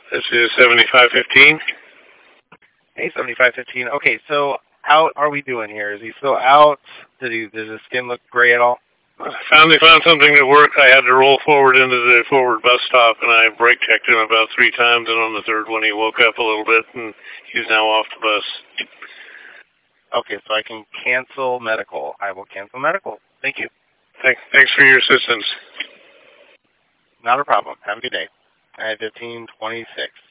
This is 7515. Hey, 7515. Okay, so how are we doing here? Is he still out? Does his skin look gray at all? They found something that worked. I had to roll forward into the forward bus stop, and I brake checked him about 3 times, and on the third one he woke up a little bit, and he's now off the bus. Okay, so I can cancel medical. I will cancel medical. Thank you. Thanks for your assistance. Not a problem. Have a good day. I have 1526.